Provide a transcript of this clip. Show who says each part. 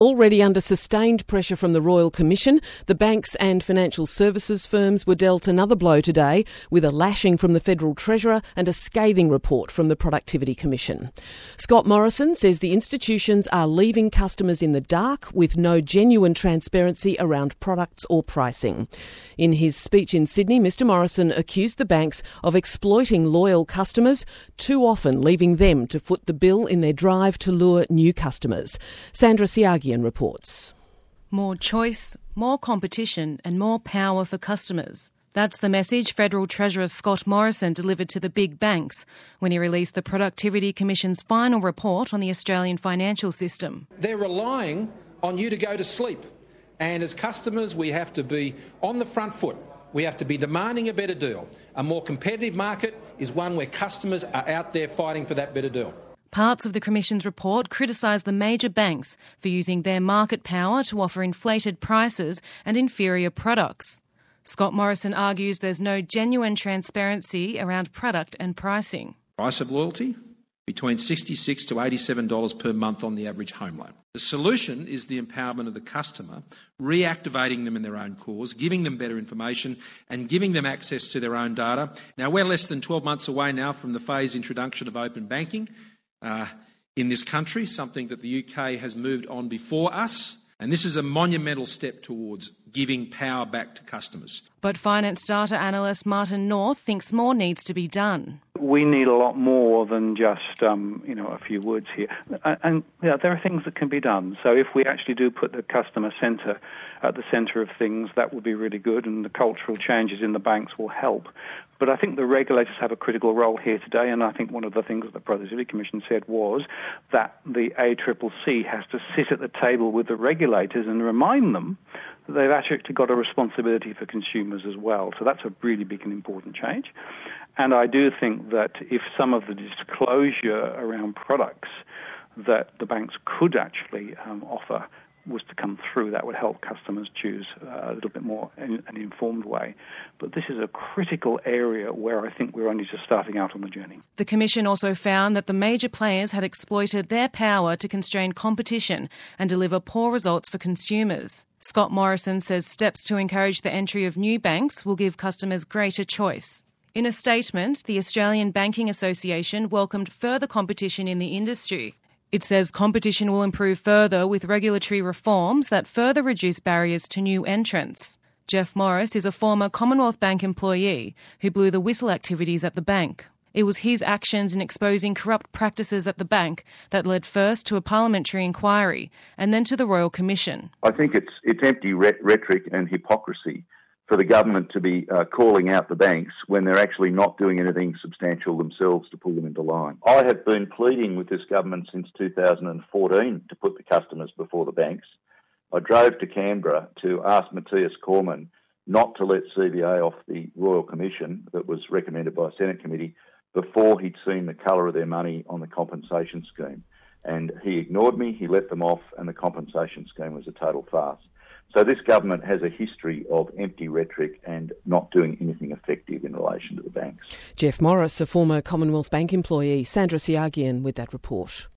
Speaker 1: Already under sustained pressure from the Royal Commission, the banks and financial services firms were dealt another blow today with a lashing from the Federal Treasurer and a scathing report from the Productivity Commission. Scott Morrison says the institutions are leaving customers in the dark with no genuine transparency around products or pricing. In his speech in Sydney, Mr Morrison accused the banks of exploiting loyal customers, too often leaving them to foot the bill in their drive to lure new customers. Sandra Siagian reports.
Speaker 2: More choice, more competition and more power for customers. That's the message Federal Treasurer Scott Morrison delivered to the big banks when he released the Productivity Commission's final report on the Australian financial system.
Speaker 3: They're relying on you to go to sleep. And as customers, we have to be on the front foot. We have to be demanding a better deal. A more competitive market is one where customers are out there fighting for that better deal.
Speaker 2: Parts of the Commission's report criticise the major banks for using their market power to offer inflated prices and inferior products. Scott Morrison argues there's no genuine transparency around product and pricing.
Speaker 3: Price of loyalty? Between $66 to $87 per month on the average home loan. The solution is the empowerment of the customer, reactivating them in their own cause, giving them better information and giving them access to their own data. Now, we're less than 12 months away now from the phased introduction of open banking in this country, something that the UK has moved on before us. And this is a monumental step towards giving power back to customers.
Speaker 2: But finance data analyst Martin North thinks more needs to be done.
Speaker 4: We need a lot more than just, a few words here. And there are things that can be done. So if we actually do put the customer centre at the centre of things, that would be really good, and the cultural changes in the banks will help. But I think the regulators have a critical role here today, and I think one of the things that the Productivity Commission said was that the ACCC has to sit at the table with the regulators and remind them that they've actually got a responsibility for consumers as well. So that's a really big and important change. And I do think that if some of the disclosure around products that the banks could actually offer was to come through, that would help customers choose a little bit more in an informed way. But this is a critical area where I think we're only just starting out on the journey.
Speaker 2: The Commission also found that the major players had exploited their power to constrain competition and deliver poor results for consumers. Scott Morrison says steps to encourage the entry of new banks will give customers greater choice. In a statement, the Australian Banking Association welcomed further competition in the industry. It says competition will improve further with regulatory reforms that further reduce barriers to new entrants. Jeff Morris is a former Commonwealth Bank employee who blew the whistle activities at the bank. It was his actions in exposing corrupt practices at the bank that led first to a parliamentary inquiry and then to the Royal Commission.
Speaker 5: I think it's empty rhetoric and hypocrisy for the government to be calling out the banks when they're actually not doing anything substantial themselves to pull them into line. I have been pleading with this government since 2014 to put the customers before the banks. I drove to Canberra to ask Matthias Cormann not to let CBA off the Royal Commission that was recommended by a Senate committee before he'd seen the colour of their money on the compensation scheme. And he ignored me, he let them off, and the compensation scheme was a total farce. So this government has a history of empty rhetoric and not doing anything effective in relation to the banks.
Speaker 1: Jeff Morris, a former Commonwealth Bank employee. Sandra Siagian with that report.